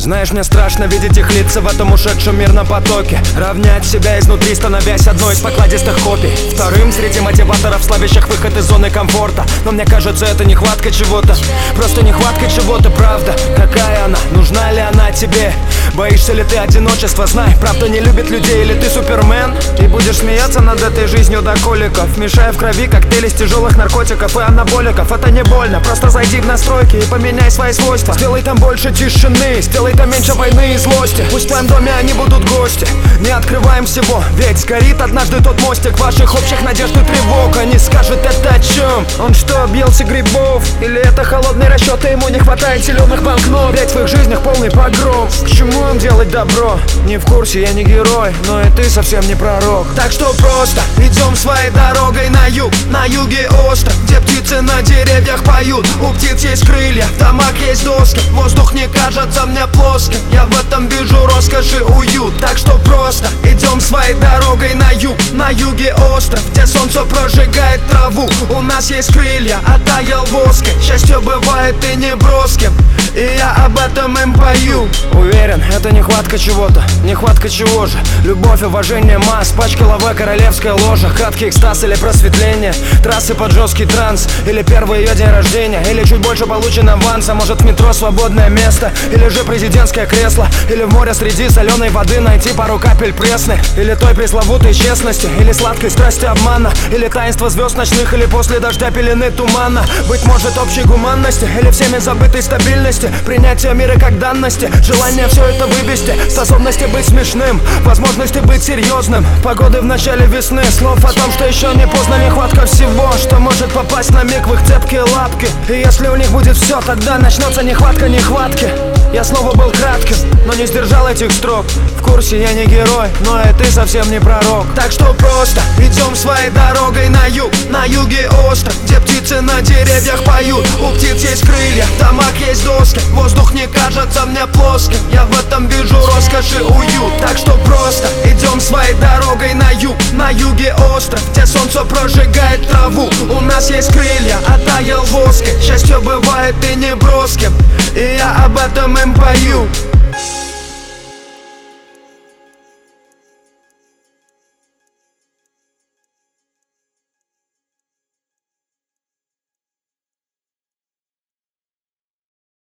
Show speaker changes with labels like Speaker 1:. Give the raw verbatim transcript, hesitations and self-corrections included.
Speaker 1: Знаешь, мне страшно видеть их лица в этом ушедшем мирном потоке. Равнять себя изнутри, становясь одной из покладистых копий. Вторым среди мотиваторов, слабящих выход из зоны комфорта. Но мне кажется, это нехватка чего-то. Просто нехватка чего-то, правда. Какая она? Нужна ли она тебе? Боишься ли ты одиночества? Знай, правда не любит людей, или ты супермен? И будешь смеяться над этой жизнью до коликов, мешая в крови коктейли из тяжелых наркотиков и анаболиков. Это не больно, просто зайди в настройки и поменяй свои свойства. Сделай там больше тишины, сделай там меньше войны и злости. Пусть в твоем доме они будут гости. Не открываем всего, ведь сгорит однажды тот мостик ваших общих надежд и тревог. Они скажут, это о чем? Он что, объелся грибов? Или это холодный расчет, и ему не хватает зеленых банкнот? Ведь в их жизнях полный погром. К чему им делать добро? Не в курсе, я не герой, но и ты совсем не пророк. Так что просто идем своей дорогой на юг. На юге остров, где птицы на деревьях поют. У птиц есть крылья, в домах есть доски. Воздух не кажется мне плоским, я в этом вижу роскошь и уют. Так что просто идем своей дорогой на юг. На юге остров, где солнце прожигает траву. У нас есть крылья, оттаял воск. Счастье бывает и не броским, и я об этом им пою. Уверен, это нехватка чего-то. Нехватка чего же? Любовь, уважение масс, пачка лаве, королевская ложа. Краткий экстаз или просветление, трассы под жесткий транс. Или первый ее день рождения, или чуть больше получен аванса. Может в метро свободное место, или же президентское кресло. Или в море среди соленой воды найти пару капель пресны. Или той пресловутой честности, или сладкой страсти обмана. Или таинства звезд ночных, или после дождя пелены тумана. Быть может общей гуманности, или всеми забытой стабильности. Принятие мира как данности, желание все это вывести. Способности быть смешным, возможности быть серьезным. Погоды в начале весны, слов о том, что еще не поздно. Нехватка всего, что может попасть на миг в их цепкие лапки. И если у них будет все, тогда начнется нехватка нехватки. Я снова был кратким, но не сдержал этих строк. В курсе, я не герой, но и ты совсем не пророк. Так что просто идем своей дорогой на юг. На юге остров, где птицы на деревьях поют. У птиц есть крылья, в домах есть доски. Воздух не кажется мне плоским, я в этом вижу роскошь и уют. Так что просто идем своей дорогой на юг. На юге остров, где солнце прожигает траву. У нас есть крылья, оттаял воск. Счастье бывает и не броским, и я об этом им пою.